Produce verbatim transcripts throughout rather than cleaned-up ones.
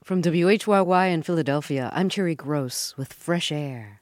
From W H Y Y in Philadelphia, I'm Cherry Gross with Fresh Air.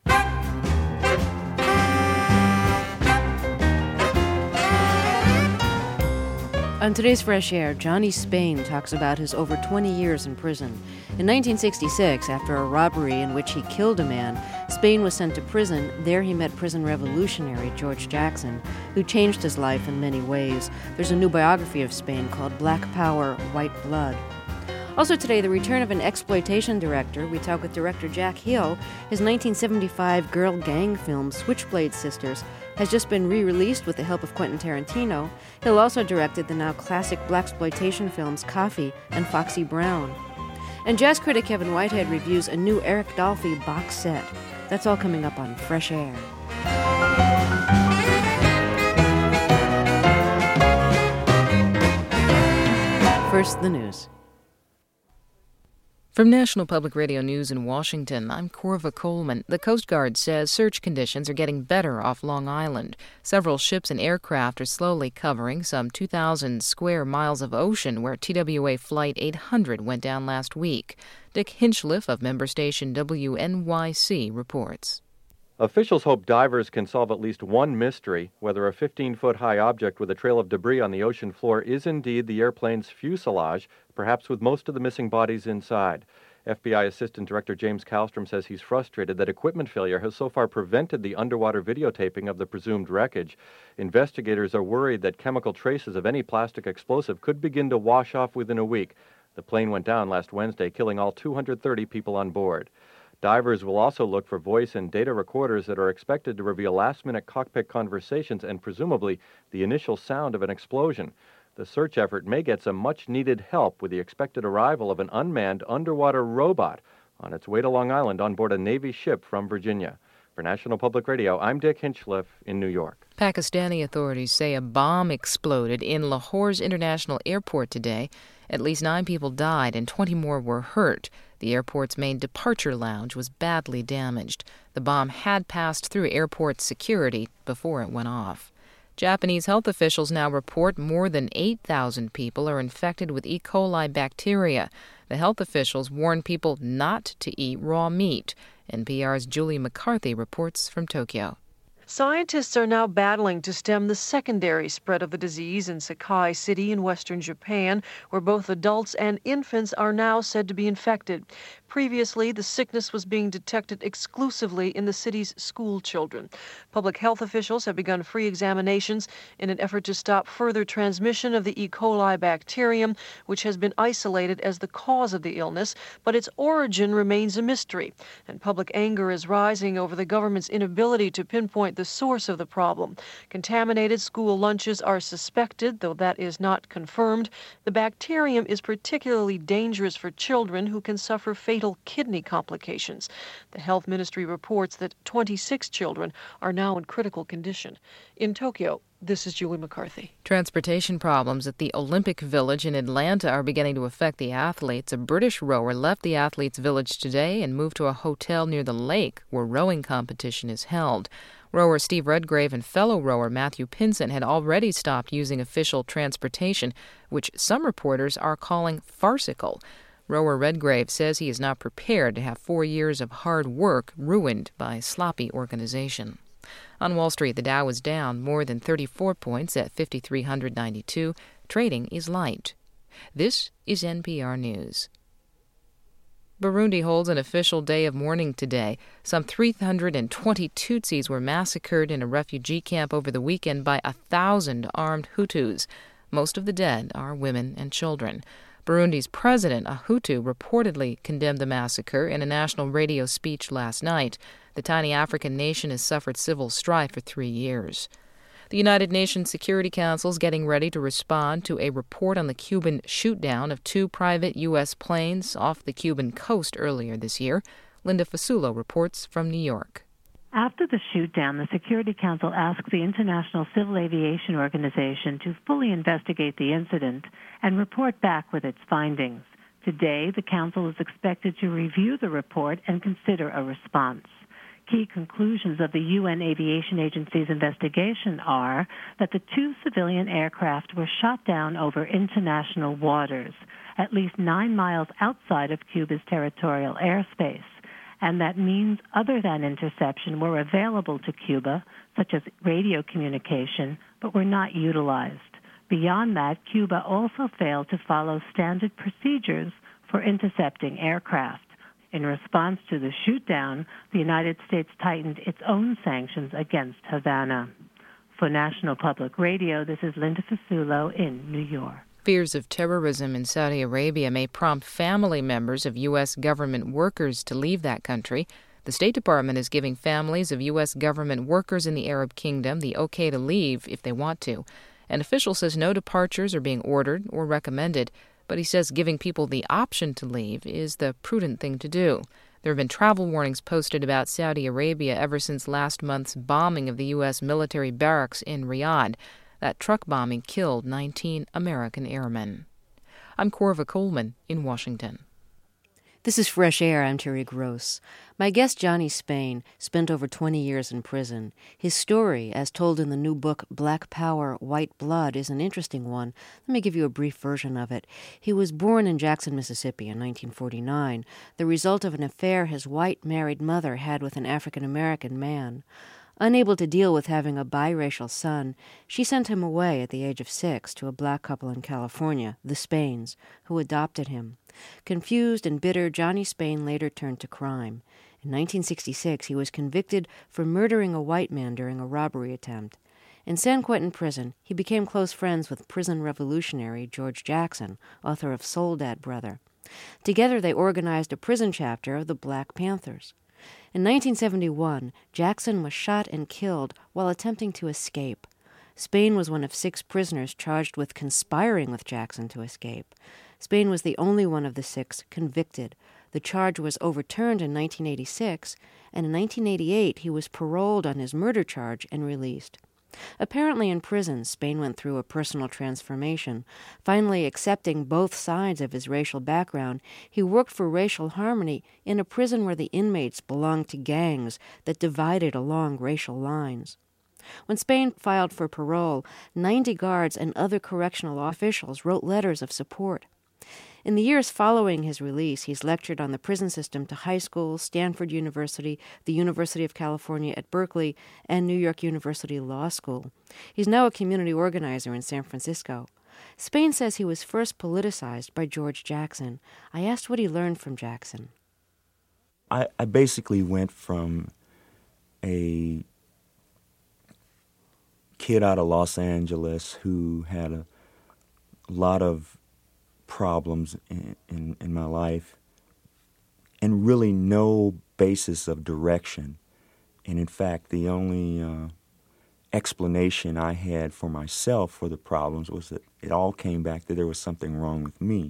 On today's Fresh Air, Johnny Spain talks about his over twenty years in prison. In nineteen sixty-six, after a robbery in which he killed a man, Spain was sent to prison. There he met prison revolutionary George Jackson, who changed his life in many ways. There's a new biography of Spain called Black Power, White Blood. Also today, the return of an exploitation director. We talk with director Jack Hill. His nineteen seventy-five girl gang film, Switchblade Sisters, has just been re-released with the help of Quentin Tarantino. Hill also directed the now classic blaxploitation films Coffee and Foxy Brown. And jazz critic Kevin Whitehead reviews a new Eric Dolphy box set. That's all coming up on Fresh Air. First, the news. From National Public Radio News in Washington, I'm Corva Coleman. The Coast Guard says search conditions are getting better off Long Island. Several ships and aircraft are slowly covering some two thousand square miles of ocean where T W A Flight eight hundred went down last week. Dick Hinchliff of member station W N Y C reports. Officials hope divers can solve at least one mystery, whether a fifteen-foot-high object with a trail of debris on the ocean floor is indeed the airplane's fuselage, perhaps with most of the missing bodies inside. F B I Assistant Director James Kallstrom says he's frustrated that equipment failure has so far prevented the underwater videotaping of the presumed wreckage. Investigators are worried that chemical traces of any plastic explosive could begin to wash off within a week. The plane went down last Wednesday, killing all two hundred thirty people on board. Divers will also look for voice and data recorders that are expected to reveal last-minute cockpit conversations and presumably the initial sound of an explosion. The search effort may get some much-needed help with the expected arrival of an unmanned underwater robot on its way to Long Island on board a Navy ship from Virginia. For National Public Radio, I'm Dick Hinchliff in New York. Pakistani authorities say a bomb exploded in Lahore's International Airport today. At least nine people died and twenty more were hurt. The airport's main departure lounge was badly damaged. The bomb had passed through airport security before it went off. Japanese health officials now report more than eight thousand people are infected with E. coli bacteria. The health officials warn people not to eat raw meat. N P R's Julie McCarthy reports from Tokyo. Scientists are now battling to stem the secondary spread of the disease in Sakai City in western Japan, where both adults and infants are now said to be infected. Previously, the sickness was being detected exclusively in the city's school children. Public health officials have begun free examinations in an effort to stop further transmission of the E. coli bacterium, which has been isolated as the cause of the illness, but its origin remains a mystery. And public anger is rising over the government's inability to pinpoint the source of the problem. Contaminated school lunches are suspected, though that is not confirmed. The bacterium is particularly dangerous for children who can suffer fatal kidney complications. The health ministry reports that twenty-six children are now in critical condition. In Tokyo, this is Julie McCarthy. Transportation problems at the Olympic Village in Atlanta are beginning to affect the athletes. A British rower left the athletes' village today and moved to a hotel near the lake where rowing competition is held. Rower Steve Redgrave and fellow rower Matthew Pinson had already stopped using official transportation, which some reporters are calling farcical. Rower Redgrave says he is not prepared to have four years of hard work ruined by sloppy organization. On Wall Street, the Dow is down more than thirty-four points at five thousand three hundred ninety-two. Trading is light. This is N P R News. Burundi holds an official day of mourning today. Some three hundred twenty Tutsis were massacred in a refugee camp over the weekend by a thousand armed Hutus. Most of the dead are women and children. Burundi's president, a Hutu, reportedly condemned the massacre in a national radio speech last night. The tiny African nation has suffered civil strife for three years. The United Nations Security Council is getting ready to respond to a report on the Cuban shoot-down of two private U S planes off the Cuban coast earlier this year. Linda Fasulo reports from New York. After the shoot-down, the Security Council asked the International Civil Aviation Organization to fully investigate the incident and report back with its findings. Today, the Council is expected to review the report and consider a response. Key conclusions of the U N Aviation Agency's investigation are that the two civilian aircraft were shot down over international waters at least nine miles outside of Cuba's territorial airspace, and that means other than interception were available to Cuba, such as radio communication, but were not utilized. Beyond that, Cuba also failed to follow standard procedures for intercepting aircraft. In response to the shoot-down, the United States tightened its own sanctions against Havana. For National Public Radio, this is Linda Fasulo in New York. Fears of terrorism in Saudi Arabia may prompt family members of U S government workers to leave that country. The State Department is giving families of U S government workers in the Arab Kingdom the okay to leave if they want to. An official says no departures are being ordered or recommended, but he says giving people the option to leave is the prudent thing to do. There have been travel warnings posted about Saudi Arabia ever since last month's bombing of the U S military barracks in Riyadh. That truck bombing killed nineteen American airmen. I'm Corva Coleman in Washington. This is Fresh Air. I'm Terry Gross. My guest, Johnny Spain, spent over twenty years in prison. His story, as told in the new book Black Power, White Blood, is an interesting one. Let me give you a brief version of it. He was born in Jackson, Mississippi in nineteen forty-nine, the result of an affair his white married mother had with an African-American man. Unable to deal with having a biracial son, she sent him away at the age of six to a black couple in California, the Spains, who adopted him. Confused and bitter, Johnny Spain later turned to crime. In nineteen sixty-six, he was convicted for murdering a white man during a robbery attempt. In San Quentin prison, he became close friends with prison revolutionary George Jackson, author of Soledad Brother. Together they organized a prison chapter of the Black Panthers. In nineteen seventy-one, Jackson was shot and killed while attempting to escape. Spain was one of six prisoners charged with conspiring with Jackson to escape. Spain was the only one of the six convicted. The charge was overturned in nineteen eighty-six, and in nineteen eighty-eight he was paroled on his murder charge and released. Apparently in prison, Spain went through a personal transformation. Finally accepting both sides of his racial background, he worked for racial harmony in a prison where the inmates belonged to gangs that divided along racial lines. When Spain filed for parole, ninety guards and other correctional officials wrote letters of support. In the years following his release, he's lectured on the prison system to high schools, Stanford University, the University of California at Berkeley, and New York University Law School. He's now a community organizer in San Francisco. Spain says he was first politicized by George Jackson. I asked what he learned from Jackson. I, I basically went from a kid out of Los Angeles who had a lot of problems in, in, in my life and really no basis of direction. And in fact, the only uh, explanation I had for myself for the problems was that it all came back that there was something wrong with me.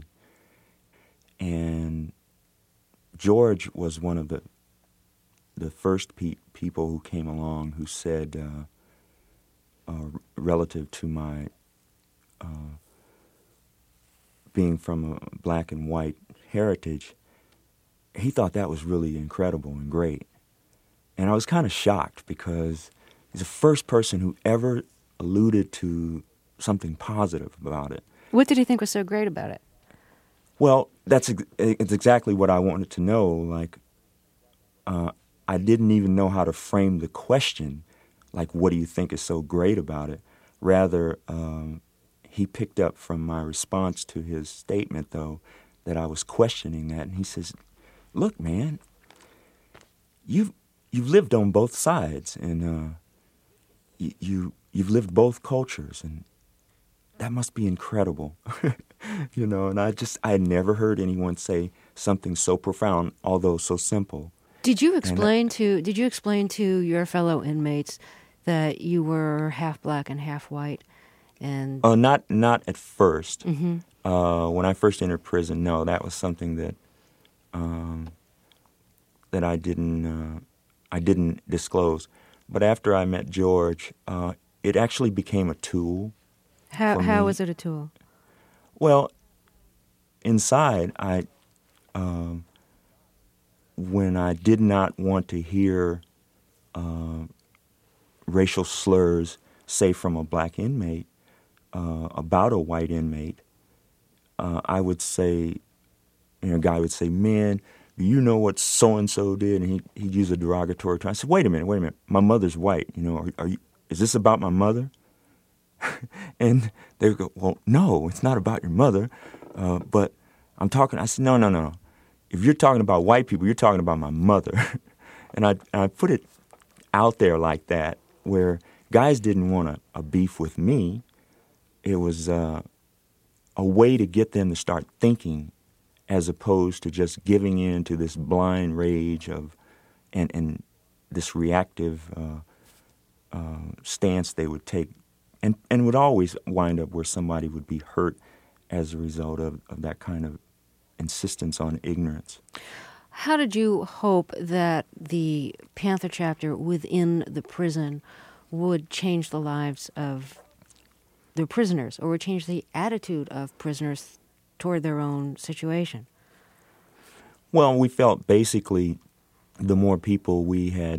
And George was one of the the first pe- people who came along who said, uh, uh, relative to my uh, being from a black and white heritage, he thought that was really incredible and great. And I was kind of shocked because he's the first person who ever alluded to something positive about it. What did he think was so great about it? Well, that's ex- it's exactly what I wanted to know. Like, uh, I didn't even know how to frame the question, like, what do you think is so great about it? Rather, um, he picked up from my response to his statement, though, that I was questioning that. And he says, look, man, you've, you've lived on both sides, and uh, you, you, you've lived both cultures, and that must be incredible. You know, and I just, I had never heard anyone say something so profound, although so simple. Did you explain I, to, did you explain to your fellow inmates that you were half black and half white? And oh, not not at first. Mm-hmm. Uh, when I first entered prison, no, that was something that um, that I didn't uh, I didn't disclose. But after I met George, uh, it actually became a tool. How for how me. was it a tool? Well, inside, I um, when I did not want to hear uh, racial slurs, say from a black inmate, Uh, about a white inmate, uh, I would say, you know, a guy would say, man, do you know what so-and-so did? And he, he'd use a derogatory term. I said, wait a minute, wait a minute. My mother's white. You know, are, are you, is this about my mother? And they would go, well, no, it's not about your mother. Uh, but I'm talking, I said, no, no, no, no. If you're talking about white people, you're talking about my mother. and, I, and I put it out there like that, where guys didn't want a, a beef with me. It was uh, a way to get them to start thinking, as opposed to just giving in to this blind rage of and, and this reactive uh, uh, stance they would take, and, and would always wind up where somebody would be hurt as a result of, of that kind of insistence on ignorance. How did you hope that the Panther chapter within the prison would change the lives of the prisoners, or would change the attitude of prisoners toward their own situation? Well, we felt basically the more people we had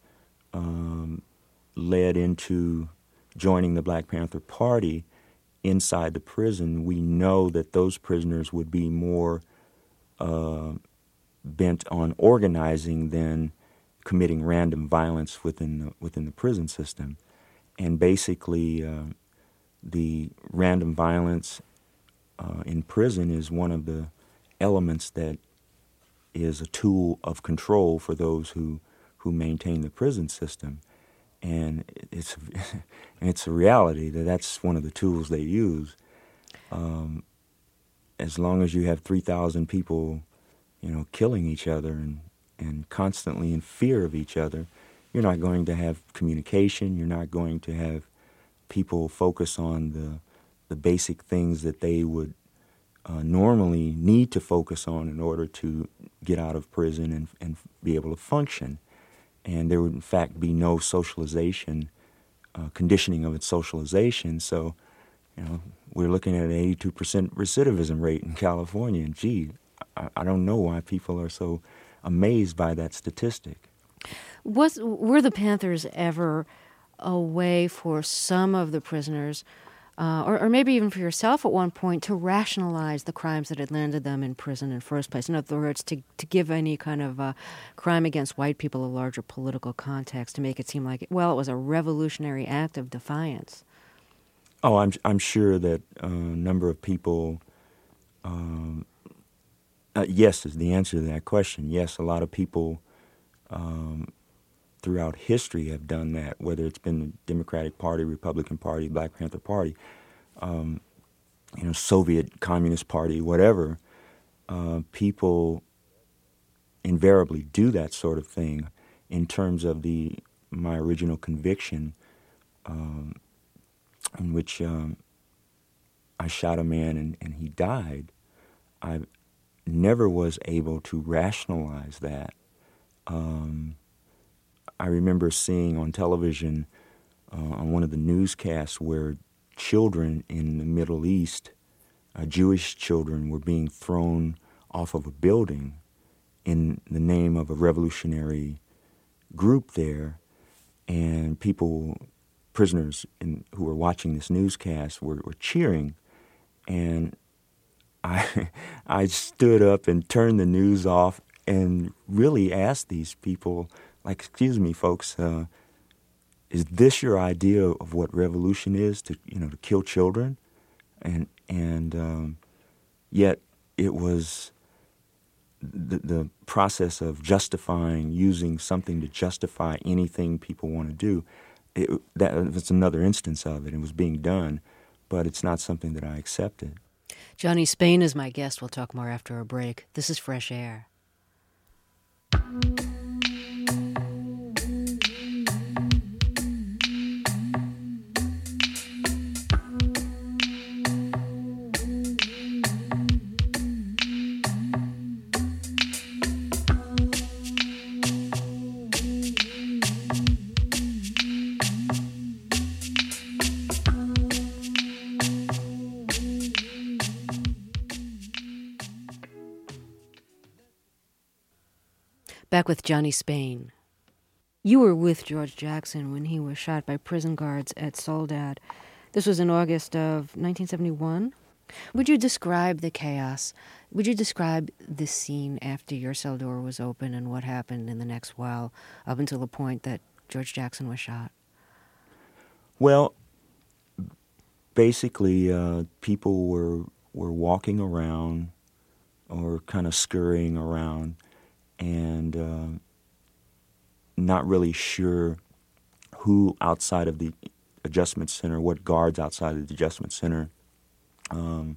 um, led into joining the Black Panther Party inside the prison, we know that those prisoners would be more uh, bent on organizing than committing random violence within the, within the prison system. And basically, uh, the random violence uh, in prison is one of the elements that is a tool of control for those who, who maintain the prison system. And it's and it's a reality that that's one of the tools they use. Um, as long as you have three thousand people, you know, killing each other and, and constantly in fear of each other, you're not going to have communication. You're not going to have people focus on the the basic things that they would uh, normally need to focus on in order to get out of prison and, and be able to function. And there would, in fact, be no socialization, uh, conditioning of its socialization. So, you know, we're looking at an eighty-two percent recidivism rate in California. And, gee, I, I don't know why people are so amazed by that statistic. Was were the Panthers ever a way for some of the prisoners, uh, or, or maybe even for yourself at one point, to rationalize the crimes that had landed them in prison in the first place? In other words, to, to give any kind of uh, crime against white people a larger political context, to make it seem like, well, it was a revolutionary act of defiance. Oh, I'm I'm sure that uh, a number of people, um, uh, yes is the answer to that question. Yes, a lot of people um, throughout history have done that, whether it's been the Democratic Party, Republican Party, Black Panther Party, um, you know, Soviet Communist Party, whatever. Uh, people invariably do that sort of thing. In terms of the my original conviction, um, in which um, I shot a man and, and he died, I never was able to rationalize that. Um, I remember seeing on television, uh, on one of the newscasts, where children in the Middle East, uh, Jewish children, were being thrown off of a building in the name of a revolutionary group there, and people, prisoners in, who were watching this newscast were, were cheering, and I, I stood up and turned the news off and really asked these people, like, excuse me, folks, uh, is this your idea of what revolution is, to, you know, to kill children? And and um, yet it was the, the process of justifying, using something to justify anything people want to do. It, that was another instance of it. It was being done, but it's not something that I accepted. Johnny Spain is my guest. We'll talk more after a break. This is Fresh Air. Back with Johnny Spain. You were with George Jackson when he was shot by prison guards at Soledad. This was in August of nineteen seventy-one? Would you describe the chaos? Would you describe the scene after your cell door was open and what happened in the next while up until the point that George Jackson was shot? Well, basically, uh, people were were walking around or kind of scurrying around and uh, not really sure who outside of the adjustment center, what guards outside of the adjustment center um,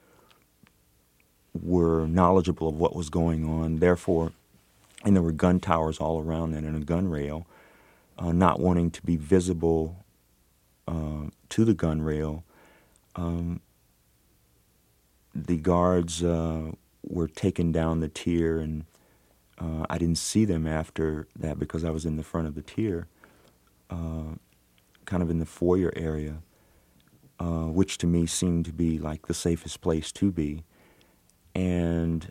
were knowledgeable of what was going on. Therefore, and there were gun towers all around that and a gun rail, uh, not wanting to be visible uh, to the gun rail. Um, the guards uh, were taking down the tier, and uh, I didn't see them after that because I was in the front of the tier, uh, kind of in the foyer area, uh, which to me seemed to be like the safest place to be. And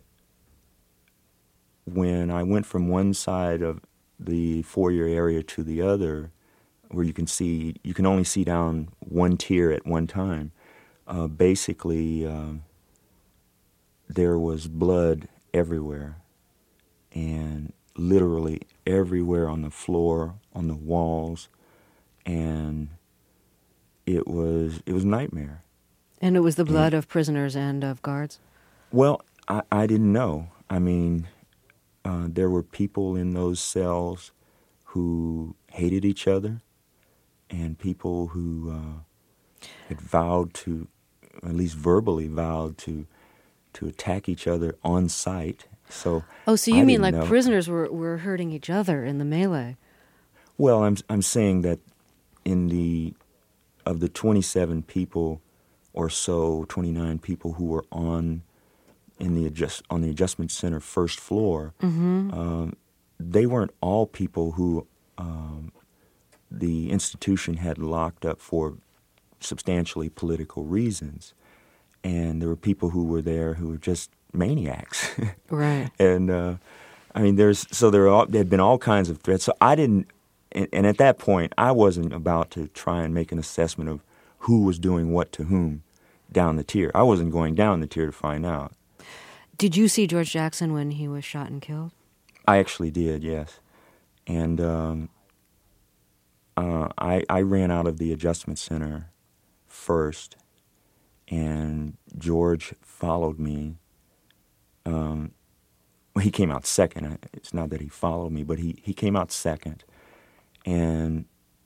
when I went from one side of the foyer area to the other, where you can see, you can only see down one tier at one time, uh, basically uh, there was blood everywhere, and literally everywhere on the floor, on the walls, and it was it was a nightmare. And it was the blood and, of prisoners and of guards? Well, I, I didn't know. I mean, uh, there were people in those cells who hated each other, and people who uh, had vowed to, at least verbally vowed to, to attack each other on sight. So oh, so you I mean like know. prisoners were, were hurting each other in the melee? Well, I'm I'm saying that in the of the twenty-seven people or so, twenty-nine people who were on in the adjust on the adjustment center first floor, mm-hmm. um, they weren't all people who um, the institution had locked up for substantially political reasons, and there were people who were there who were just maniacs. Right. And uh, I mean, there's so there all, there had been all kinds of threats. So I didn't, and, and at that point, I wasn't about to try and make an assessment of who was doing what to whom down the tier. I wasn't going down the tier to find out. Did you see George Jackson when he was shot and killed? I actually did, yes. And um, uh, I, I ran out of the adjustment center first, and George followed me. Um, well, he came out second. It's not that he followed me, but he, he came out second. And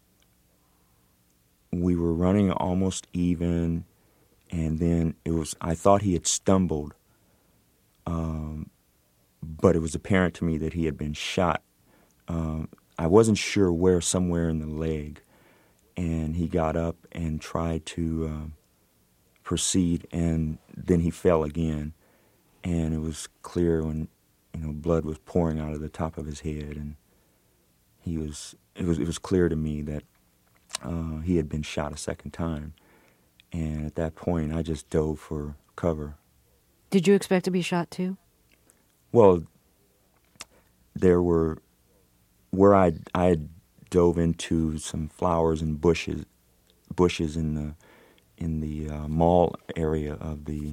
we were running almost even, and then it was, I thought he had stumbled. Um, but it was apparent to me that he had been shot. Um, I wasn't sure where, somewhere in the leg. And he got up and tried to uh, proceed, and then he fell again. And it was clear when, you know, blood was pouring out of the top of his head, and he was. It was. It was clear to me that uh, he had been shot a second time. And at that point, I just dove for cover. Did you expect to be shot too? Well, there were where I I had dove into some flowers and bushes, bushes in the in the uh, mall area of the.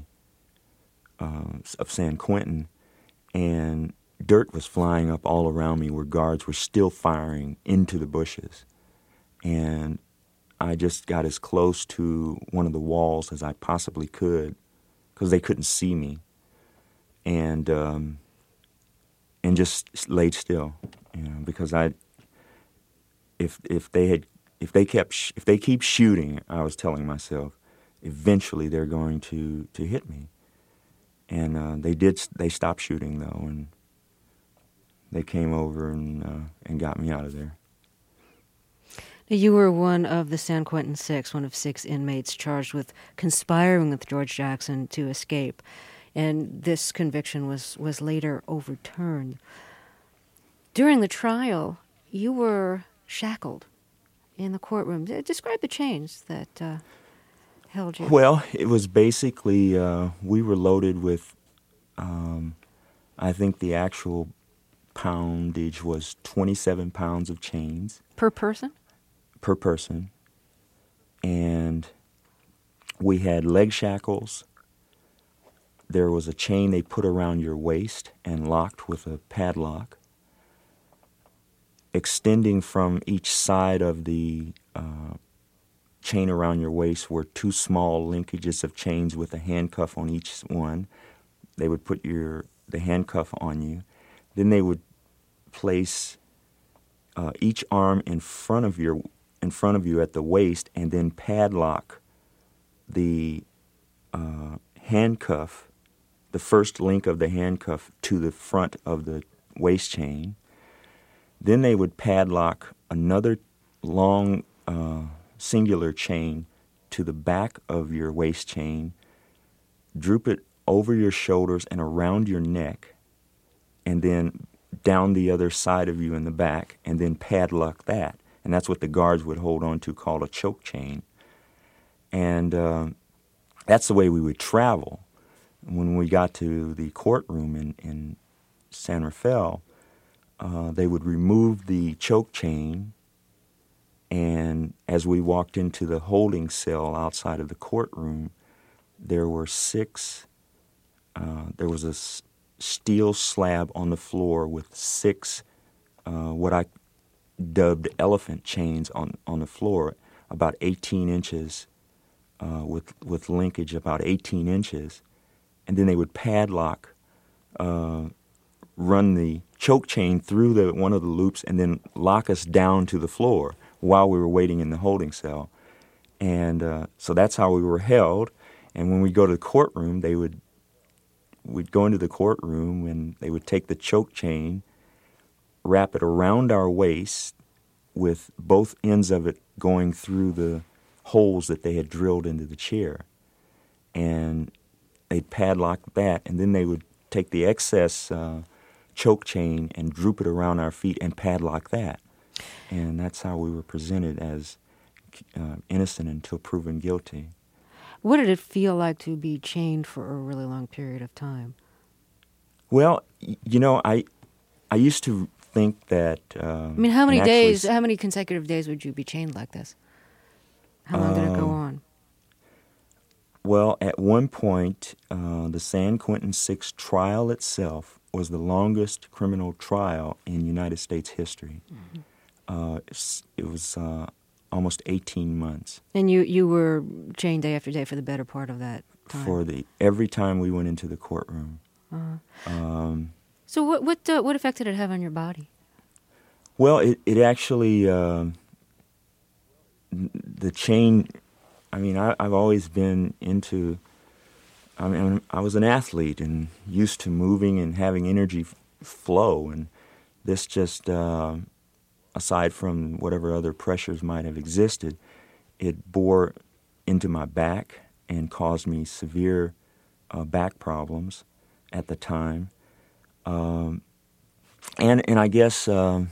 Uh, of San Quentin, and dirt was flying up all around me where guards were still firing into the bushes. And I just got as close to one of the walls as I possibly could because they couldn't see me, and um, and just laid still, you know, because I if if they had if they kept sh- if they keep shooting, I was telling myself, eventually they're going to, to hit me. And uh, they did. They stopped shooting though, and they came over and uh, and got me out of there. Now, you were one of the San Quentin Six, one of six inmates charged with conspiring with George Jackson to escape, and this conviction was was later overturned. During the trial, you were shackled in the courtroom. Describe the chains that. Uh, held you? Well, it was basically, uh, we were loaded with, um, I think the actual poundage was twenty-seven pounds of chains. Per person? Per person. And we had leg shackles there was a chain they put around your waist and locked with a padlock. Extending from each side of the uh, chain around your waist were two small linkages of chains with a handcuff on each one. They would put your the handcuff on you. Then they would place uh, each arm in front of your in front of you at the waist, and then padlock the uh, handcuff, the first link of the handcuff, to the front of the waist chain. Then they would padlock another long uh, singular chain to the back of your waist chain, droop it over your shoulders and around your neck, and then down the other side of you in the back, and then padlock that. And that's what the guards would hold on to, called a choke chain. And uh, that's the way we would travel. When we got to the courtroom in, in San Rafael, uh, they would remove the choke chain, and as we walked into the holding cell outside of the courtroom, there were six, uh, there was a s- steel slab on the floor with six, uh, what I dubbed elephant chains on, on the floor, about eighteen inches, uh, with with linkage about eighteen inches, and then they would padlock, uh, run the choke chain through the one of the loops, and then lock us down to the floor while we were waiting in the holding cell. And uh, so that's how we were held. And when we go to the courtroom, they would we'd go into the courtroom, and they would take the choke chain, wrap it around our waist with both ends of it going through the holes that they had drilled into the chair. And they'd padlock that, and then they would take the excess uh, choke chain and droop it around our feet and padlock that. And that's how we were presented as uh, innocent until proven guilty. What did it feel like to be chained for a really long period of time? Well, y- you know, I I used to think that... Um, I mean, how many days, s- how many consecutive days would you be chained like this? How long did it go Um, on? Well, at one point, uh, the San Quentin Six trial itself was the longest criminal trial in United States history. Mm-hmm. Uh, it's- it was uh, almost eighteen months. And you, you were chained day after day for the better part of that time? For the every time we went into the courtroom. Uh-huh. Um, So what what uh, what effect did it have on your body? well, it, it actually, uh, the chain, I mean, I, I've always been into, I mean, I was an athlete and used to moving and having energy f- flow, and this just, uh, aside from whatever other pressures might have existed, it bore into my back and caused me severe uh, back problems at the time. Um, and and I guess, um,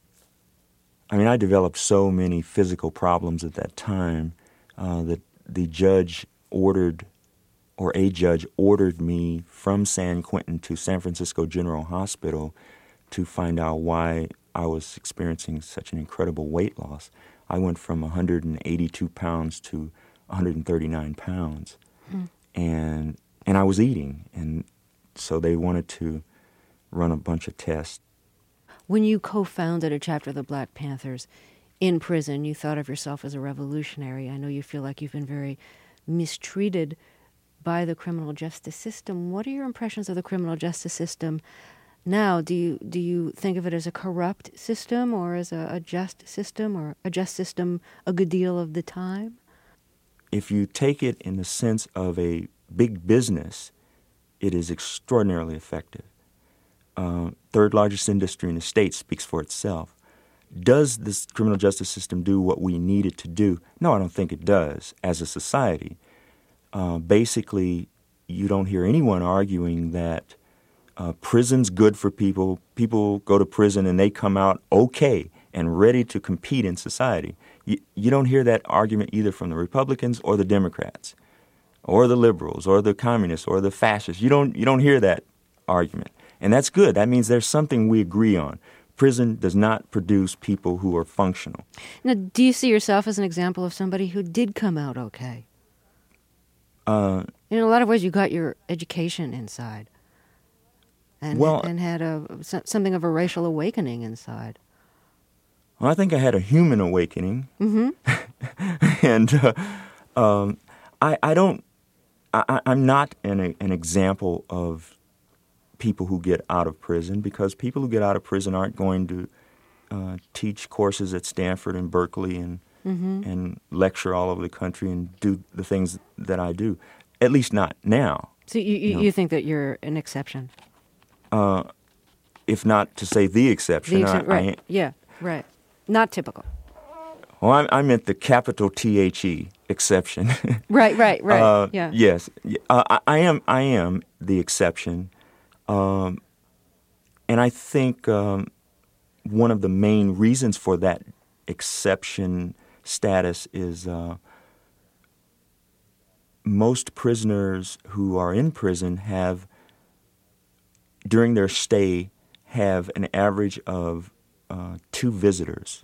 I mean, I developed so many physical problems at that time uh, that the judge ordered, or a judge ordered me from San Quentin to San Francisco General Hospital to find out why I was experiencing such an incredible weight loss. I went from one hundred eighty-two pounds to one hundred thirty-nine pounds, mm. and and I was eating, and so they wanted to run a bunch of tests. When you co-founded a chapter of the Black Panthers in prison, you thought of yourself as a revolutionary. I know you feel like you've been very mistreated by the criminal justice system. What are your impressions of the criminal justice system now? Do you do you think of it as a corrupt system, or as a, a just system, or a just system a good deal of the time? If you take it in the sense of a big business, it is extraordinarily effective. Uh, third largest industry in the state speaks for itself. Does this criminal justice system do what we need it to do? No, I don't think it does as a society. Uh, basically, you don't hear anyone arguing that uh, prison's good for people. People go to prison and they come out okay and ready to compete in society. You, you don't hear that argument either from the Republicans or the Democrats or the liberals or the communists or the fascists. You don't, you don't hear that argument. And that's good. That means there's something we agree on. Prison does not produce people who are functional. Now, do you see yourself as an example of somebody who did come out okay? Uh, In a lot of ways, you got your education inside, and well, and had a something of a racial awakening inside. Well, I think I had a human awakening, Mm-hmm. and uh, um, I I don't I, I'm not an an example of people who get out of prison, because people who get out of prison aren't going to uh, teach courses at Stanford and Berkeley and mm-hmm. and lecture all over the country and do the things that I do. At least not now. So you you, you know? you think that you're an exception? Uh, if not to say the exception. The exception, I, right? I, yeah, right. Not typical. Well, I, I meant the capital T H E exception. Right, right, right. Uh, yeah. Yes, uh, I, I am. I am the exception, um, and I think um, one of the main reasons for that exception status is uh, most prisoners who are in prison have, during their stay, have an average of uh, two visitors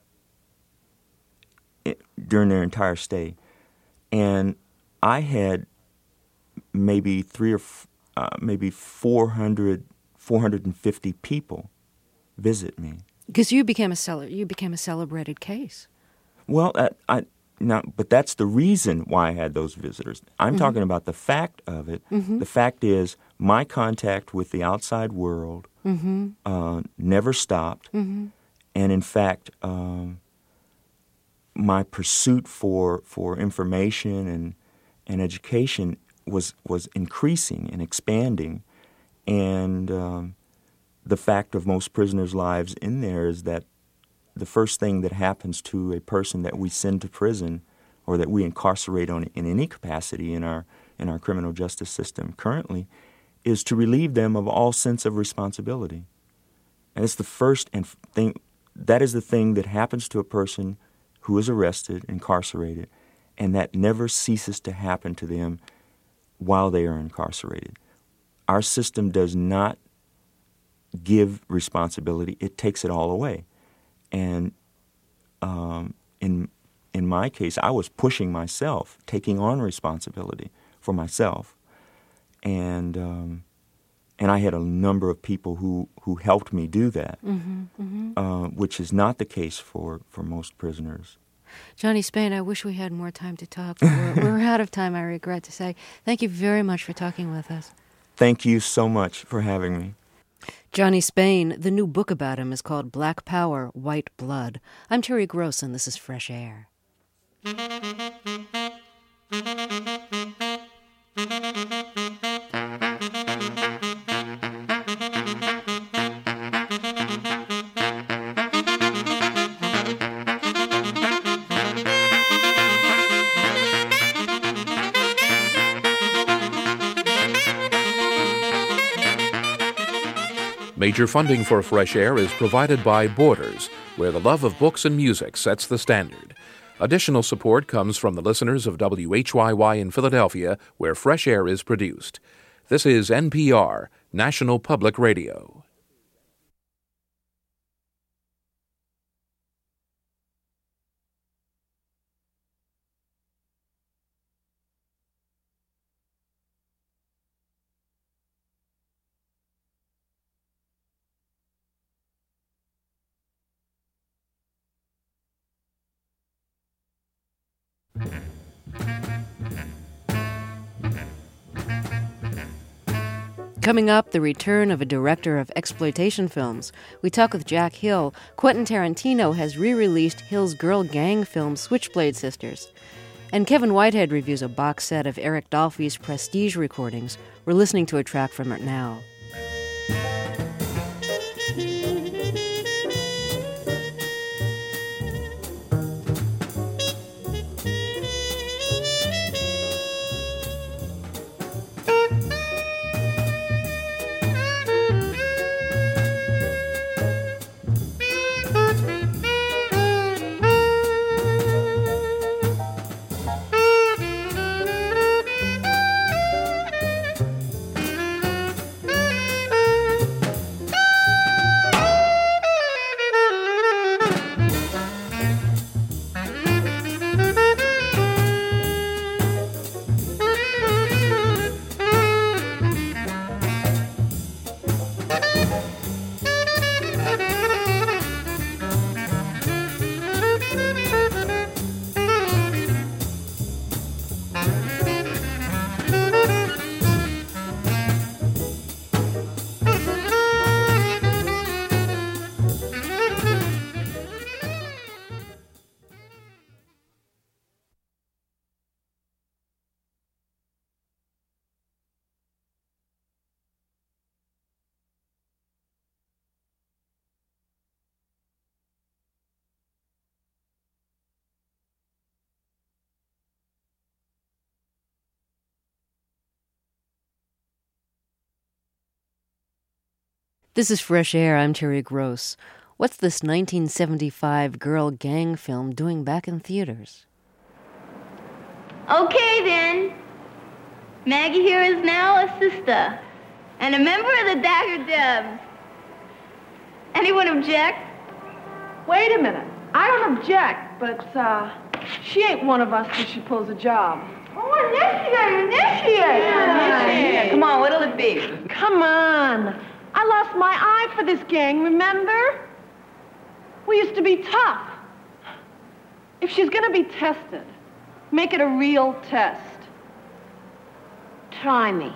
during their entire stay. And I had maybe three or f- uh, maybe four hundred, four hundred fifty people visit me. Because you became a cele- you became a celebrated case. Well, uh, I now, but that's the reason why I had those visitors. I'm mm-hmm. talking about the fact of it. Mm-hmm. The fact is, my contact with the outside world mm-hmm. uh, never stopped, mm-hmm. and in fact, um, my pursuit for for information and and education was was increasing and expanding, and um, the fact of most prisoners' lives in there is that the first thing that happens to a person that we send to prison or that we incarcerate on in any capacity in our in our criminal justice system currently is to relieve them of all sense of responsibility. And it's the first and thing that is the thing that happens to a person who is arrested, incarcerated, and that never ceases to happen to them while they are incarcerated. Our system does not give responsibility. It takes it all away. And um, in in my case, I was pushing myself, taking on responsibility for myself, and um, and I had a number of people who, who helped me do that, mm-hmm, mm-hmm. Uh, which is not the case for, for most prisoners. Johnny Spain, I wish we had more time to talk, but we're, we're out of time, I regret to say. Thank you very much for talking with us. Thank you so much for having me. Johnny Spain, the new book about him is called Black Power, White Blood. I'm Terry Gross, and this is Fresh Air. Major funding for Fresh Air is provided by Borders, where the love of books and music sets the standard. Additional support comes from the listeners of W H Y Y in Philadelphia, where Fresh Air is produced. This is N P R, National Public Radio. Coming up, the return of a director of exploitation films. We talk with Jack Hill. Quentin Tarantino has re-released Hill's girl gang film Switchblade Sisters. And Kevin Whitehead reviews a box set of Eric Dolphy's Prestige recordings. We're listening to a track from it now. This is Fresh Air. I'm Terry Gross. What's this nineteen seventy-five girl gang film doing back in theaters? Okay, then. Maggie here is now a sister and a member of the Dagger Debs. Anyone object? Wait a minute. I don't object, but uh, she ain't one of us till she pulls a job. Oh, initiate, initiate. Yeah, initiate. Come on, what'll it be? Come on. I lost my eye for this gang, remember? We used to be tough. If she's going to be tested, make it a real test. Try me.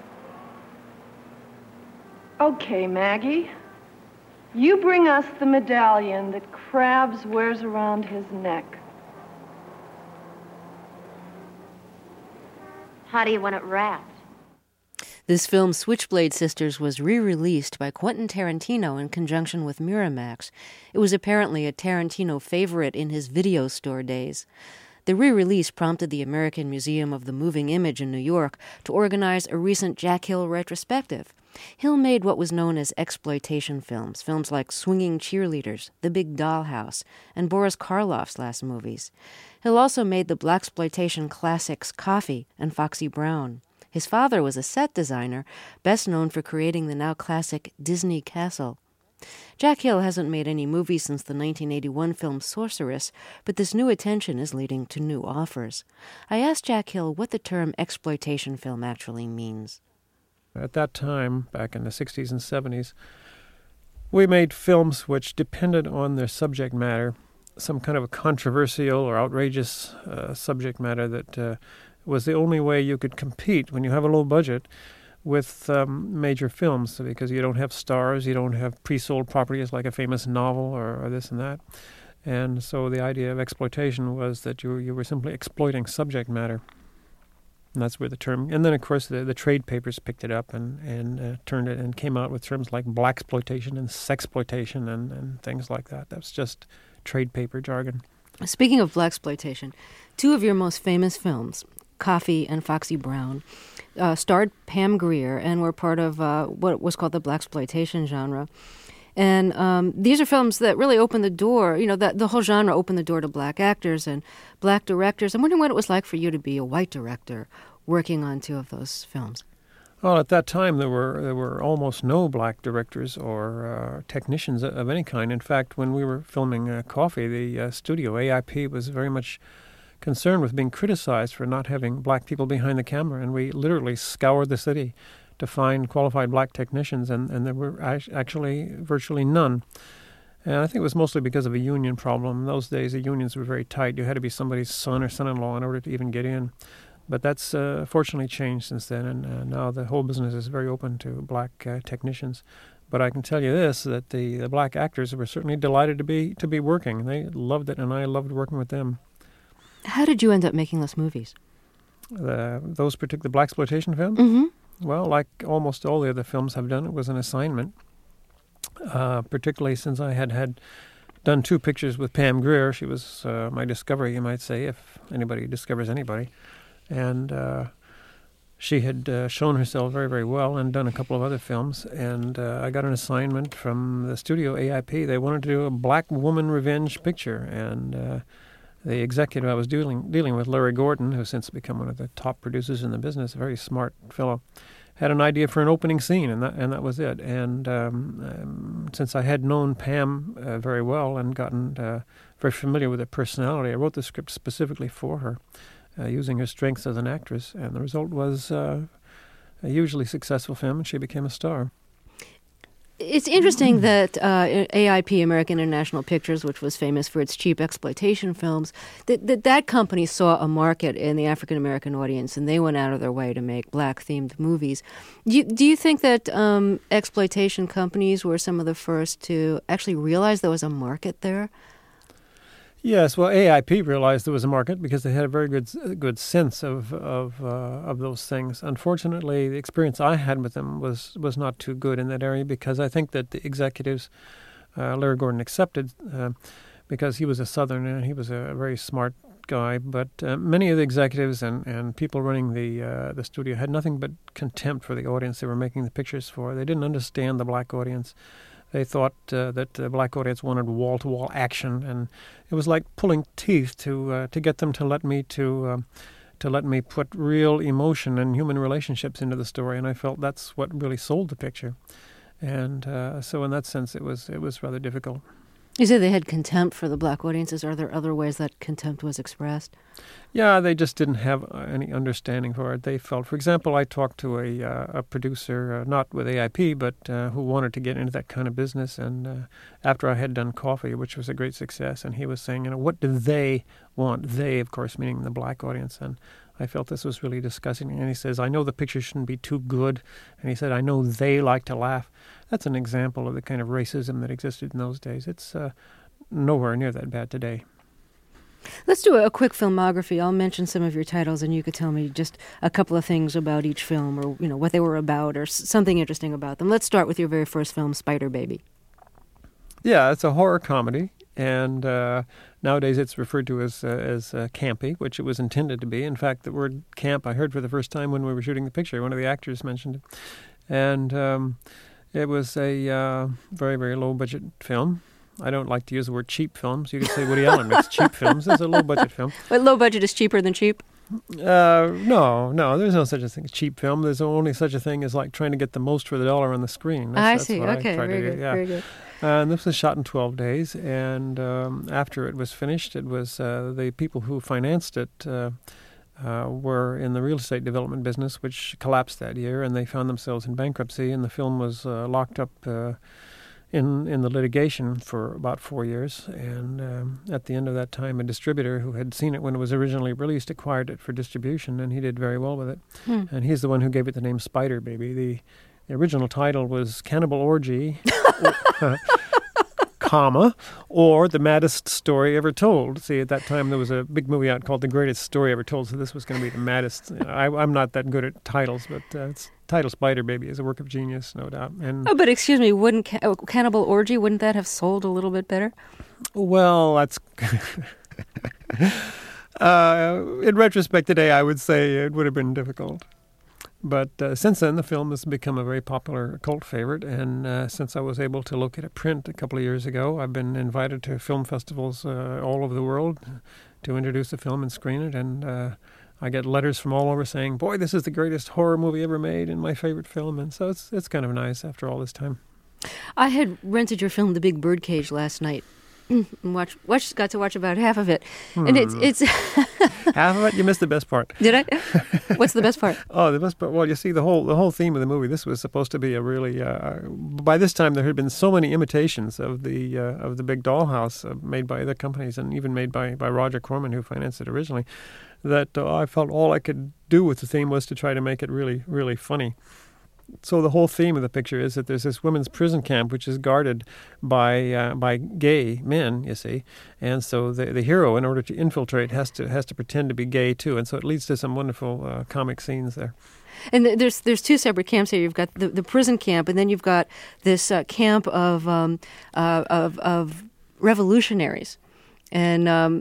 Okay, Maggie. You bring us the medallion that Krabs wears around his neck. How do you want it wrapped? This film, Switchblade Sisters, was re-released by Quentin Tarantino in conjunction with Miramax. It was apparently a Tarantino favorite in his video store days. The re-release prompted the American Museum of the Moving Image in New York to organize a recent Jack Hill retrospective. Hill made what was known as exploitation films, films like Swinging Cheerleaders, The Big Dollhouse, and Boris Karloff's last movies. Hill also made the blaxploitation classics Coffee and Foxy Brown. His father was a set designer, best known for creating the now classic Disney Castle. Jack Hill hasn't made any movies since the nineteen eighty-one film Sorceress, but this new attention is leading to new offers. I asked Jack Hill what the term exploitation film actually means. At that time, back in the sixties and seventies, we made films which depended on their subject matter, some kind of a controversial or outrageous uh, subject matter that uh, was the only way you could compete when you have a low budget with um, major films, because you don't have stars, you don't have pre-sold properties like a famous novel or, or this and that. And so the idea of exploitation was that you you were simply exploiting subject matter. And that's where the term, and then of course the, the trade papers picked it up and, and uh, turned it and came out with terms like blaxploitation and sexploitation and, and things like that. That's just trade paper jargon. Speaking of blaxploitation, two of your most famous films, Coffee and Foxy Brown, uh, starred Pam Grier and were part of uh, what was called the blaxploitation genre. And um, these are films that really opened the door, you know, that the whole genre opened the door to black actors and black directors. I'm wondering what it was like for you to be a white director working on two of those films. Well, at that time, there were there were almost no black directors or uh, technicians of any kind. In fact, when we were filming uh, Coffee, the uh, studio, A I P, was very much concerned with being criticized for not having black people behind the camera, and we literally scoured the city to find qualified black technicians, and, and there were actually virtually none. And I think it was mostly because of a union problem. In those days, the unions were very tight. You had to be somebody's son or son-in-law in order to even get in. But that's uh, fortunately changed since then, and uh, now the whole business is very open to black uh, technicians. But I can tell you this, that the, the black actors were certainly delighted to be to be working. They loved it, and I loved working with them. How did you end up making those movies? The, those particular blaxploitation films? Mm-hmm. Well, like almost all the other films I've done, it was an assignment, uh, particularly since I had, had done two pictures with Pam Grier. She was uh, my discovery, you might say, if anybody discovers anybody. And uh, she had uh, shown herself very, very well and done a couple of other films. And uh, I got an assignment from the studio A I P. They wanted to do a black woman revenge picture. And uh, the executive I was dealing dealing with, Larry Gordon, who's since become one of the top producers in the business, a very smart fellow, had an idea for an opening scene, and that and that was it. And um, um, since I had known Pam uh, very well and gotten uh, very familiar with her personality, I wrote the script specifically for her, uh, using her strengths as an actress, and the result was uh, a hugely successful film, and she became a star. It's interesting that uh, A I P, American International Pictures, which was famous for its cheap exploitation films, that that, that company saw a market in the African-American audience, and they went out of their way to make black-themed movies. Do you, do you think that um, exploitation companies were some of the first to actually realize there was a market there? Yes, well, A I P realized there was a market because they had a very good good sense of of uh, of those things. Unfortunately, the experience I had with them was, was not too good in that area, because I think that the executives, uh, Larry Gordon accepted, uh, because he was a Southerner and he was a very smart sweet guy, but uh, many of the executives and, and people running the uh, the studio had nothing but contempt for the audience they were making the pictures for. They didn't understand the black audience. They thought uh, that the black audience wanted wall-to-wall action, and it was like pulling teeth to uh, to get them to let me to um, to let me put real emotion and human relationships into the story. And I felt that's what really sold the picture. And uh, so, in that sense, it was it was rather difficult. You said they had contempt for the black audiences. Are there other ways that contempt was expressed? Yeah, they just didn't have any understanding for it. They felt, for example, I talked to a uh, a producer, uh, not with A I P, but uh, who wanted to get into that kind of business. And uh, after I had done Coffee, which was a great success, and he was saying, you know, what do they want? They, of course, meaning the black audience. And I felt this was really disgusting. And he says, I know the picture shouldn't be too good. And he said, I know they like to laugh. That's an example of the kind of racism that existed in those days. It's uh, nowhere near that bad today. Let's do a quick filmography. I'll mention some of your titles, and you could tell me just a couple of things about each film, or you know what they were about, or s- something interesting about them. Let's start with your very first film, Spider Baby. Yeah, it's a horror comedy, and uh, nowadays it's referred to as uh, as uh, campy, which it was intended to be. In fact, the word camp I heard for the first time when we were shooting the picture. One of the actors mentioned it, and um, it was a uh, very, very low-budget film. I don't like to use the word cheap films. You could say Woody Allen makes cheap films. It's a low-budget film. But low budget is cheaper than cheap? Uh, no, no, there's no such a thing as cheap film. There's only such a thing as like trying to get the most for the dollar on the screen. That's, I that's see. what Okay, I try very to good, do. Yeah. very good. And this was shot in twelve days, and um, after it was finished, it was uh, the people who financed it uh, uh, were in the real estate development business, which collapsed that year, and they found themselves in bankruptcy, and the film was uh, locked up uh, in in the litigation for about four years. And um, at the end of that time, a distributor who had seen it when it was originally released acquired it for distribution, and he did very well with it. Hmm. And he's the one who gave it the name Spider Baby. The, the original title was Cannibal Orgy, uh, comma, or The Maddest Story Ever Told. See, at that time there was a big movie out called The Greatest Story Ever Told, so this was going to be the maddest. You know, I, I'm not that good at titles, but uh, it's title Spider Baby is a work of genius, no doubt. And Oh, but excuse me, wouldn't ca- oh, Cannibal Orgy, wouldn't that have sold a little bit better? well, that's uh, in retrospect today, I would say it would have been difficult. But uh, since then, the film has become a very popular cult favorite, and uh, since I was able to locate a print a couple of years ago, I've been invited to film festivals uh, all over the world to introduce the film and screen it, and uh, I get letters from all over saying, boy, this is the greatest horror movie ever made and my favorite film, and so it's it's kind of nice after all this time. I had rented your film, The Big Birdcage, last night. And watch, watch, got to watch about half of it, Hmm. and it's it's. Half of it, you missed the best part. Did I? What's the best part? Oh, the best part. Well, you see, the whole the whole theme of the movie. This was supposed to be a really. Uh, by this time, there had been so many imitations of the uh, of the Big Dollhouse uh, made by other companies, and even made by, by Roger Corman, who financed it originally, that uh, I felt all I could do with the theme was to try to make it really, really funny. So the whole theme of the picture is that there's this women's prison camp which is guarded by uh, by gay men, you see, and so the the hero, in order to infiltrate, has to has to pretend to be gay too, and so it leads to some wonderful uh, comic scenes there. And th- there's there's two separate camps here. You've got the, the prison camp, and then you've got this uh, camp of um, uh, of of revolutionaries, and um,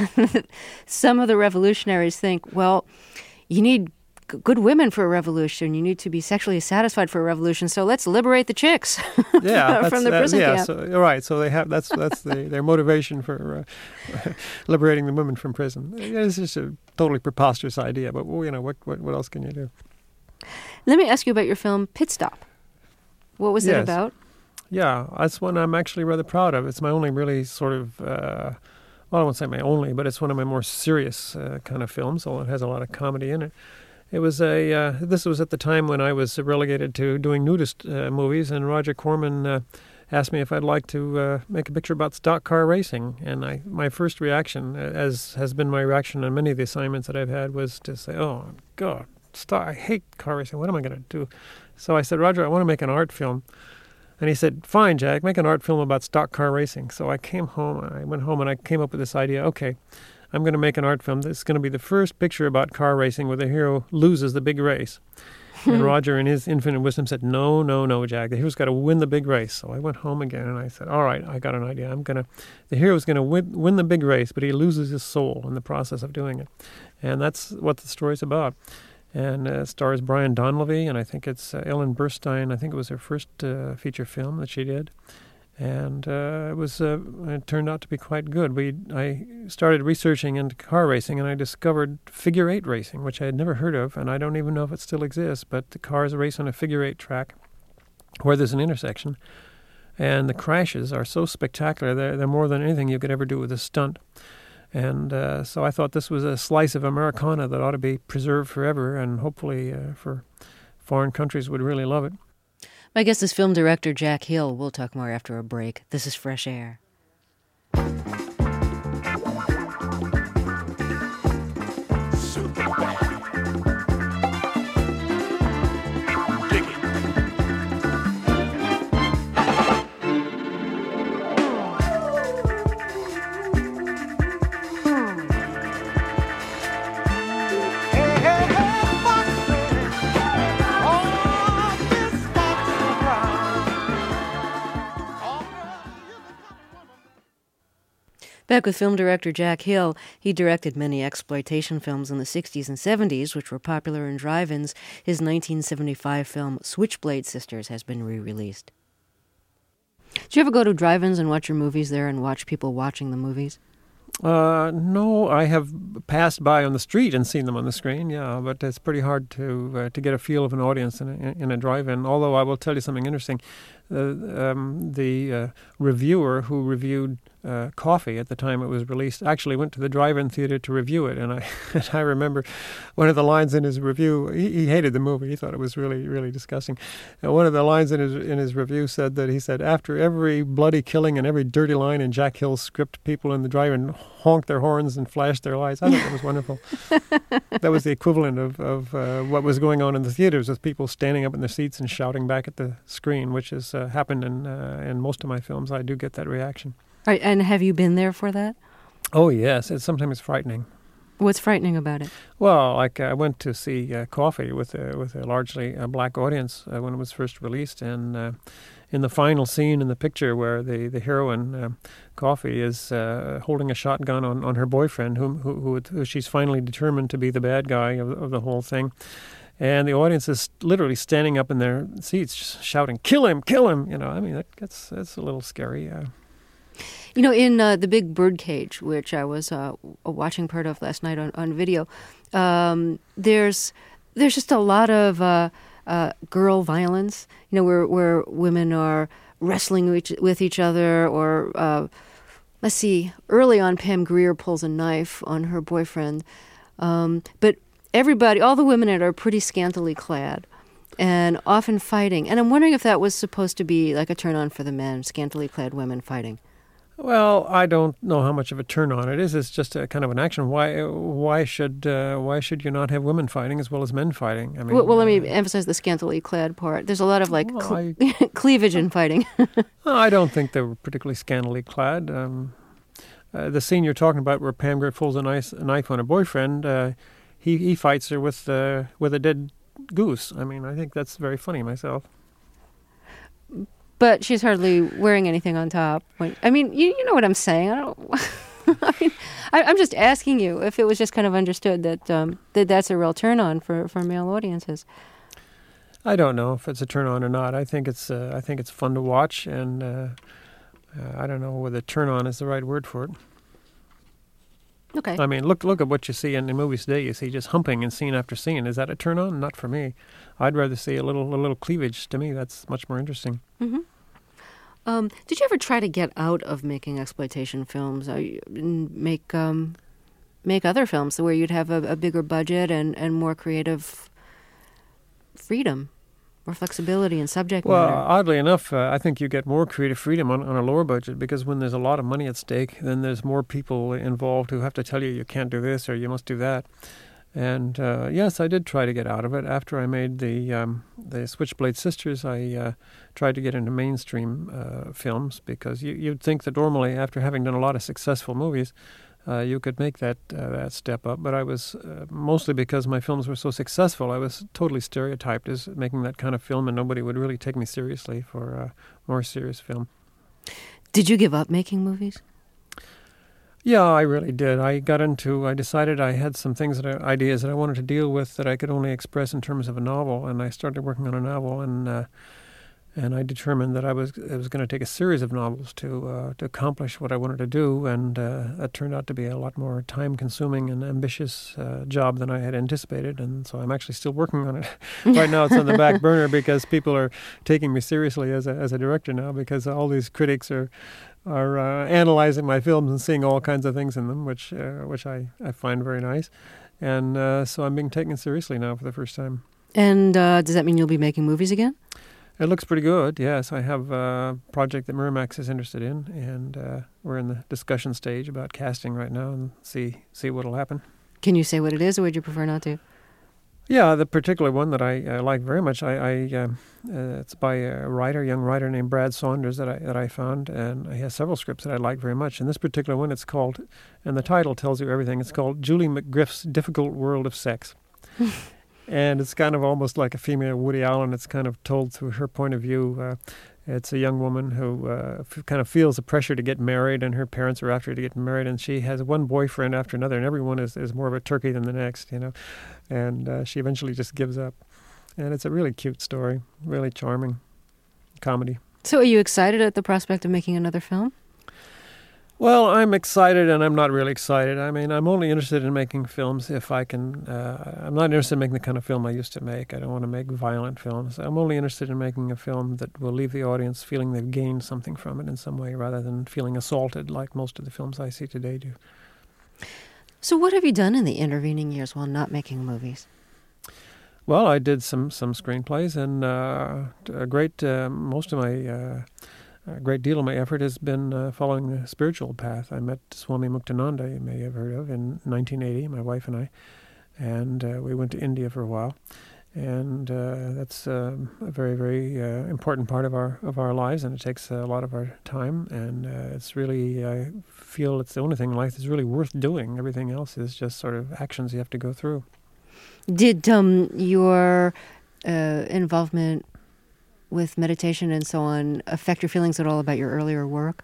some of the revolutionaries think, well, you need good women for a revolution. You need to be sexually satisfied for a revolution. So let's liberate the chicks Yeah, from the that, prison yeah, camp. So, right. So they have that's that's the, their motivation for uh, liberating the women from prison. It's just a totally preposterous idea, but well, you know what, what what else can you do? Let me ask you about your film Pit Stop. What was it Yes. about? Yeah, that's one I'm actually rather proud of. It's my only really sort of, uh, well, I won't say my only, but it's one of my more serious uh, kind of films, although it has a lot of comedy in it. It was a, uh, this was at the time when I was relegated to doing nudist uh, movies, and Roger Corman uh, asked me if I'd like to uh, make a picture about stock car racing. And I, my first reaction, as has been my reaction on many of the assignments that I've had, was to say, oh, God, stock, I hate car racing. What am I going to do? So I said, Roger, I want to make an art film. And he said, fine, Jack, make an art film about stock car racing. So I came home, I went home and I came up with this idea, okay, I'm going to make an art film that's going to be the first picture about car racing where the hero loses the big race. And Roger, in his infinite wisdom, said, no, no, no, Jack, the hero's got to win the big race. So I went home again, and I said, all right, I got an idea. I'm going to, the hero's going to win, win the big race, but he loses his soul in the process of doing it. And that's what the story's about. And uh, it stars Brian Donlevy, and I think it's uh, Ellen Burstyn. I think it was her first uh, feature film that she did. And uh, it was uh, it turned out to be quite good. We I started researching into car racing, and I discovered figure eight racing, which I had never heard of, and I don't even know if it still exists. But the cars race on a figure eight track where there's an intersection, and the crashes are so spectacular. They're, they're more than anything you could ever do with a stunt. And uh, so I thought this was a slice of Americana that ought to be preserved forever, and hopefully uh, for foreign countries would really love it. My guest is film director Jack Hill. We'll talk more after a break. This is Fresh Air. Back with film director Jack Hill. He directed many exploitation films in the sixties and seventies, which were popular in drive-ins. His nineteen seventy-five film Switchblade Sisters has been re-released. Did you ever go to drive-ins and watch your movies there and watch people watching the movies? Uh, no, I have passed by on the street and seen them on the screen, yeah, but it's pretty hard to uh, to get a feel of an audience in a, in a drive-in, although I will tell you something interesting. Uh, um, the uh, reviewer who reviewed uh, Coffee at the time it was released actually went to the drive-in theater to review it, and I and I remember one of the lines in his review, he, he hated the movie, he thought it was really, really disgusting. And one of the lines in his in his review said that he said, after every bloody killing and every dirty line in Jack Hill's script, people in the drive-in honked their horns and flashed their lights. I thought it was wonderful. That was the equivalent of, of uh, what was going on in the theaters, with people standing up in their seats and shouting back at the screen, which has uh, happened in, uh, in most of my films. I do get that reaction. All right, and have you been there for that? Oh, yes. It's, sometimes it's frightening. What's frightening about it? Well, like I went to see uh, Coffee with a, with a largely uh, black audience uh, when it was first released, and uh, in the final scene in the picture where the, the heroine, uh, Coffee, is uh, holding a shotgun on, on her boyfriend, whom, who, who, who she's finally determined to be the bad guy of, of the whole thing. And the audience is literally standing up in their seats shouting, kill him, kill him. You know, I mean, that, that's, that's a little scary. Uh, You know, in uh, The Big Birdcage, which I was uh, watching part of last night on, on video, um, there's there's just a lot of uh, uh, girl violence, you know, where, where women are wrestling with each, with each other, or, uh, let's see, early on Pam Grier pulls a knife on her boyfriend. Um, but everybody, all the women in it are pretty scantily clad and often fighting. And I'm wondering if that was supposed to be like a turn-on for the men, scantily clad women fighting. Well, I don't know how much of a turn on it is. It's just a kind of an action. Why? Why should? Uh, why should you not have women fighting as well as men fighting? I mean, well, well let me uh, emphasize the scantily clad part. There's a lot of like well, cle- I, cleavage in fighting. I don't think they were particularly scantily clad. Um, uh, the scene you're talking about, where Pam Grier pulls a knife, a knife on her boyfriend, uh, he he fights her with uh, with a dead goose. I mean, I think that's very funny myself. But she's hardly wearing anything on top. When, I mean, you you know what I'm saying. I don't. I mean, I, I'm just asking you if it was just kind of understood that um, that that's a real turn on for, for male audiences. I don't know if it's a turn on or not. I think it's uh, I think it's fun to watch, and uh, uh, I don't know whether turn on is the right word for it. Okay. I mean, look look at what you see in the movies today. You see just humping in scene after scene. Is that a turn on? Not for me. I'd rather see a little a little cleavage. To me, that's much more interesting. Mm-hmm. Um, did you ever try to get out of making exploitation films? Or make um, make other films where you'd have a, a bigger budget and, and more creative freedom, more flexibility in subject well, matter? Well, oddly enough, uh, I think you get more creative freedom on, on a lower budget, because when there's a lot of money at stake, then there's more people involved who have to tell you you can't do this or you must do that. And uh, yes, I did try to get out of it. After I made the um, the Switchblade Sisters, I uh, tried to get into mainstream uh, films, because you, you'd think that normally, after having done a lot of successful movies, uh, you could make that uh, that step up. But I was, uh, mostly because my films were so successful, I was totally stereotyped as making that kind of film, and nobody would really take me seriously for a more serious film. Did you give up making movies? Yeah, I really did. I got into, I decided I had some things, that I, ideas that I wanted to deal with that I could only express in terms of a novel, and I started working on a novel, and uh, and I determined that I was I was going to take a series of novels to uh, to accomplish what I wanted to do, and uh, that turned out to be a lot more time-consuming and ambitious uh, job than I had anticipated, and so I'm actually still working on it. Right now it's on the back burner because people are taking me seriously as a, as a director now, because all these critics are are uh, analyzing my films and seeing all kinds of things in them, which uh, which I, I find very nice. And uh, so I'm being taken seriously now for the first time. And uh, does that mean you'll be making movies again? It looks pretty good, yes. I have a project that Miramax is interested in, and uh, we're in the discussion stage about casting right now and see see what'll happen. Can you say what it is, or would you prefer not to? Yeah, the particular one that I uh, like very much, I, I uh, uh, it's by a writer, young writer named Brad Saunders that I that I found, and he has several scripts that I like very much. And this particular one, it's called, and the title tells you everything. It's called Julie McGriff's Difficult World of Sex. And it's kind of almost like a female Woody Allen. It's kind of told through her point of view. Uh, it's a young woman who uh, f- kind of feels the pressure to get married, and her parents are after her to get married, and she has one boyfriend after another, and everyone is, is more of a turkey than the next, you know. And uh, she eventually just gives up. And it's a really cute story, really charming comedy. So are you excited at the prospect of making another film? Well, I'm excited, and I'm not really excited. I mean, I'm only interested in making films if I can. Uh, I'm not interested in making the kind of film I used to make. I don't want to make violent films. I'm only interested in making a film that will leave the audience feeling they've gained something from it in some way, rather than feeling assaulted like most of the films I see today do. So what have you done in the intervening years while not making movies? Well, I did some, some screenplays, and uh, a great, uh, most of my... Uh, A great deal of my effort has been uh, following the spiritual path. I met Swami Muktananda, you may have heard of, in nineteen eighty, my wife and I, and uh, we went to India for a while. And uh, that's uh, a very, very uh, important part of our of our lives, and it takes a lot of our time. And uh, it's really, I feel it's the only thing in life that's really worth doing. Everything else is just sort of actions you have to go through. Did um, your uh, involvement with meditation and so on affect your feelings at all about your earlier work?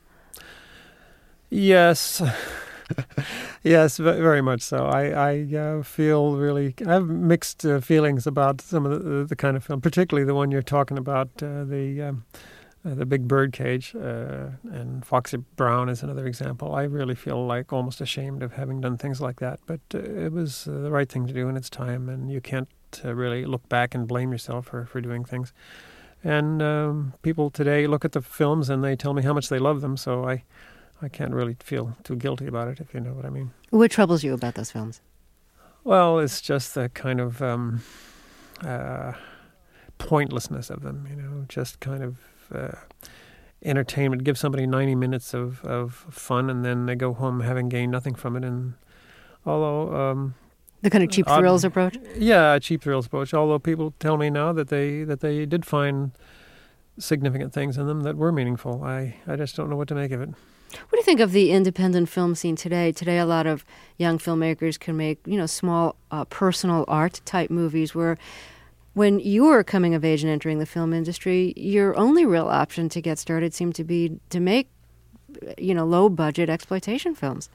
Yes. Yes, very much so. I, I uh, feel really, I have mixed uh, feelings about some of the, the kind of film, particularly the one you're talking about, uh, the um, uh, the Big Bird Cage, uh, and Foxy Brown is another example. I really feel like almost ashamed of having done things like that, but uh, it was uh, the right thing to do in its time, and you can't uh, really look back and blame yourself for, for doing things. And um, people today look at the films and they tell me how much they love them, so I, I can't really feel too guilty about it, if you know what I mean. What troubles you about those films? Well, it's just the kind of um, uh, pointlessness of them, you know, just kind of uh, entertainment. Give somebody ninety minutes of, of fun, and then they go home having gained nothing from it. And although... Um, The kind of cheap uh, thrills approach? Yeah, cheap thrills approach. Although people tell me now that they that they did find significant things in them that were meaningful. I, I just don't know what to make of it. What do you think of the independent film scene today? Today, a lot of young filmmakers can make, you know, small uh, personal art type movies where when you were coming of age and entering the film industry, your only real option to get started seemed to be to make, you know, low budget exploitation films.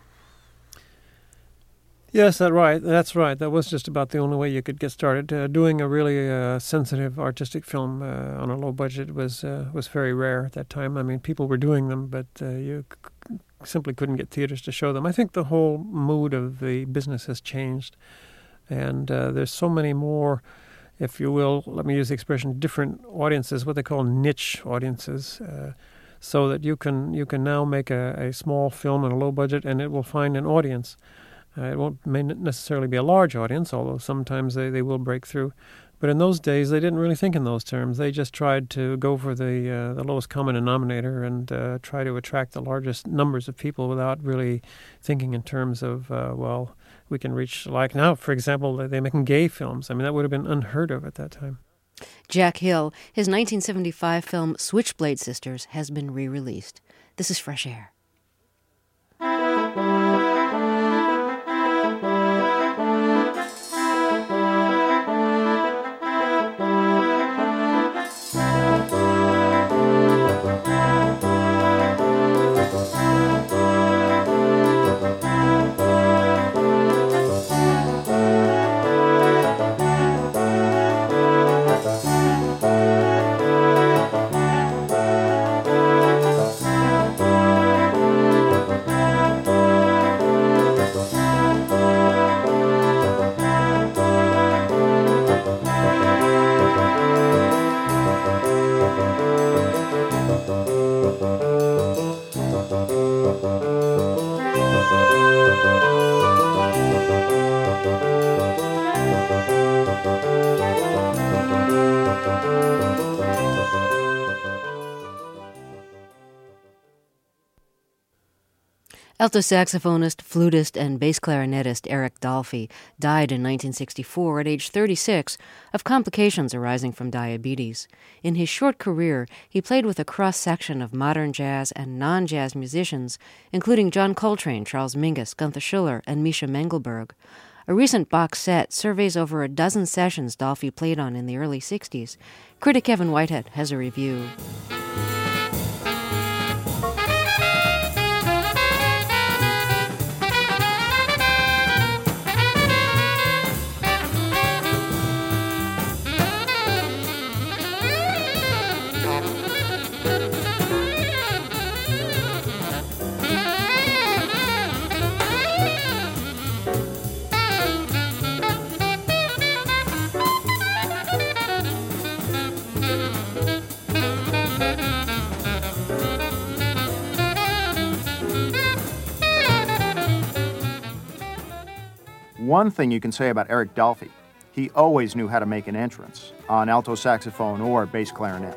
Yes, that's right. That's right. That was just about the only way you could get started. Uh, doing a really uh, sensitive artistic film uh, on a low budget was uh, was very rare at that time. I mean, people were doing them, but uh, you c- simply couldn't get theaters to show them. I think the whole mood of the business has changed, and uh, there's so many more, if you will, let me use the expression, different audiences, what they call niche audiences, uh, so that you can you can now make a, a small film on a low budget and it will find an audience. Uh, it won't may not necessarily be a large audience, although sometimes they, they will break through. But in those days, they didn't really think in those terms. They just tried to go for the uh, the lowest common denominator and uh, try to attract the largest numbers of people without really thinking in terms of, uh, well, we can reach, like now, for example, they're making gay films. I mean, that would have been unheard of at that time. Jack Hill, his nineteen seventy-five film Switchblade Sisters has been re-released. This is Fresh Air. Alto saxophonist, flutist, and bass clarinetist Eric Dolphy died in nineteen sixty-four at age thirty-six of complications arising from diabetes. In his short career, he played with a cross-section of modern jazz and non-jazz musicians, including John Coltrane, Charles Mingus, Gunther Schuller, and Misha Mengelberg. A recent box set surveys over a dozen sessions Dolphy played on in the early sixties. Critic Kevin Whitehead has a review. One thing you can say about Eric Dolphy, he always knew how to make an entrance on alto saxophone or bass clarinet.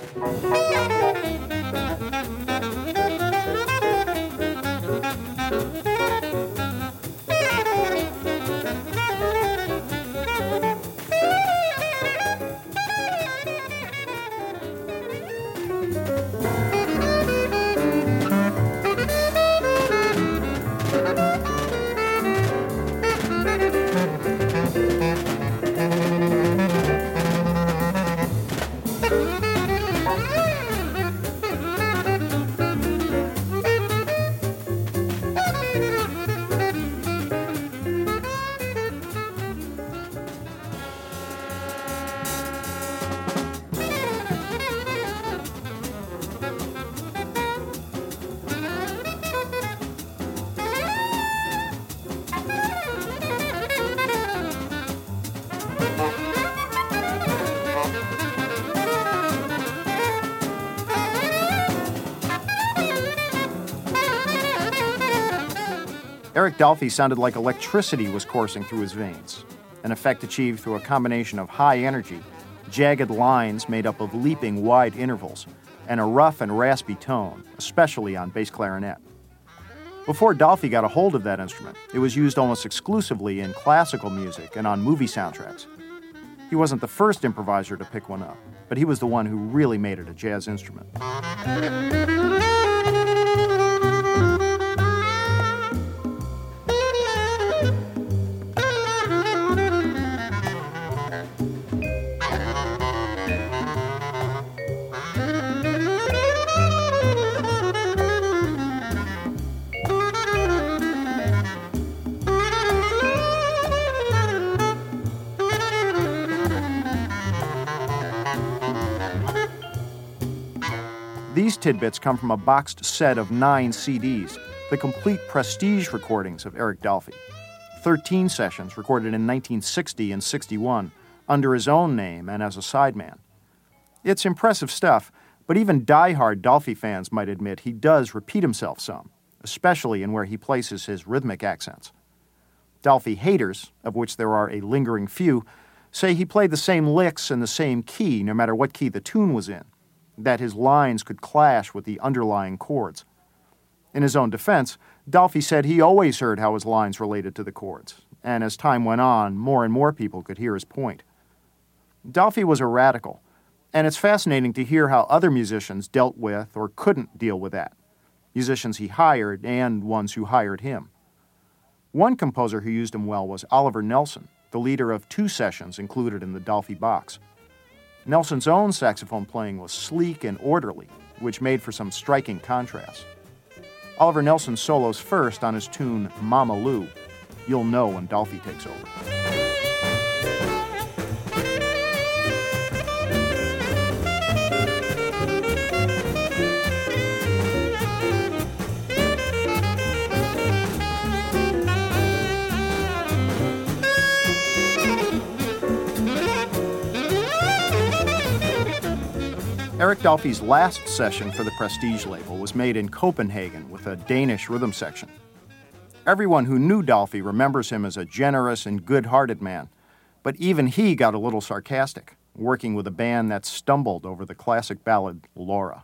Eric Dolphy sounded like electricity was coursing through his veins, an effect achieved through a combination of high energy, jagged lines made up of leaping wide intervals, and a rough and raspy tone, especially on bass clarinet. Before Dolphy got a hold of that instrument, it was used almost exclusively in classical music and on movie soundtracks. He wasn't the first improviser to pick one up, but he was the one who really made it a jazz instrument. These tidbits come from a boxed set of nine C Ds, the complete prestige recordings of Eric Dolphy. Thirteen sessions recorded in nineteen sixty and sixty-one under his own name and as a sideman. It's impressive stuff, but even die-hard Dolphy fans might admit he does repeat himself some, especially in where he places his rhythmic accents. Dolphy haters, of which there are a lingering few, say he played the same licks in the same key no matter what key the tune was in, that his lines could clash with the underlying chords. In his own defense, Dolphy said he always heard how his lines related to the chords, and as time went on, more and more people could hear his point. Dolphy was a radical, and it's fascinating to hear how other musicians dealt with or couldn't deal with that, musicians he hired and ones who hired him. One composer who used him well was Oliver Nelson, the leader of two sessions included in the Dolphy box. Nelson's own saxophone playing was sleek and orderly, which made for some striking contrasts. Oliver Nelson solos first on his tune Mama Lou. You'll know when Dolphy takes over. Eric Dolphy's last session for the Prestige label was made in Copenhagen with a Danish rhythm section. Everyone who knew Dolphy remembers him as a generous and good-hearted man, but even he got a little sarcastic, working with a band that stumbled over the classic ballad Laura.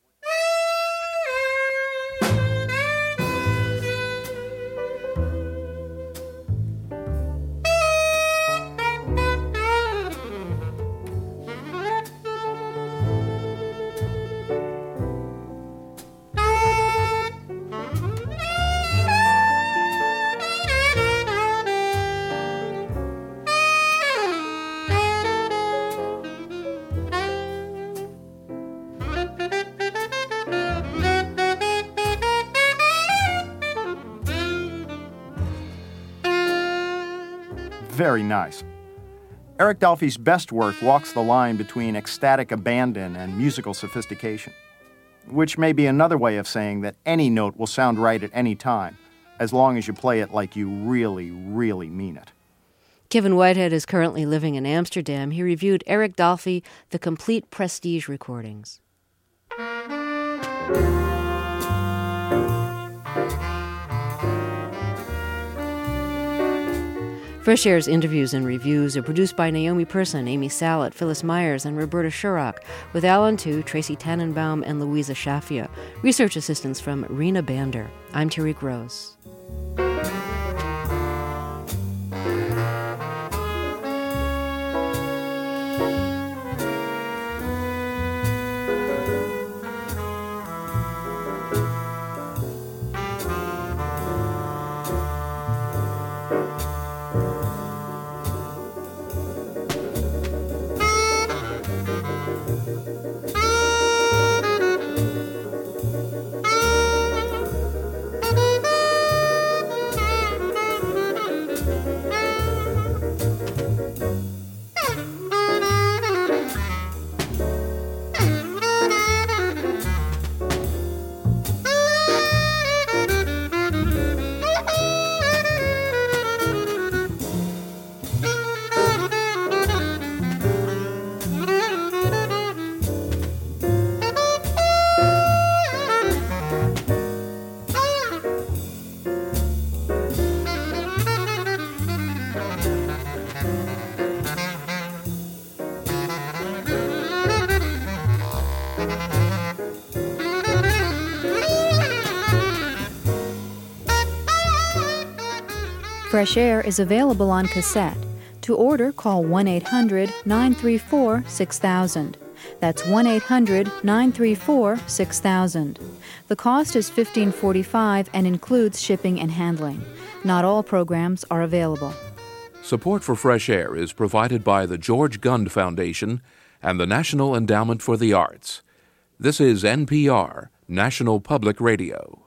Very nice. Eric Dolphy's best work walks the line between ecstatic abandon and musical sophistication, which may be another way of saying that any note will sound right at any time, as long as you play it like you really, really mean it. Kevin Whitehead is currently living in Amsterdam. He reviewed Eric Dolphy, the complete Prestige recordings. Fresh Air's interviews and reviews are produced by Naomi Person, Amy Sallet, Phyllis Myers, and Roberta Shurock, with Alan Tu, Tracy Tannenbaum, and Louisa Shafia. Research assistance from Rena Bander. I'm Terry Gross. Fresh Air is available on cassette. To order, call one eight hundred nine three four six thousand. That's one eight hundred nine three four six thousand. The cost is fifteen dollars and forty-five cents and includes shipping and handling. Not all programs are available. Support for Fresh Air is provided by the George Gund Foundation and the National Endowment for the Arts. This is N P R, National Public Radio.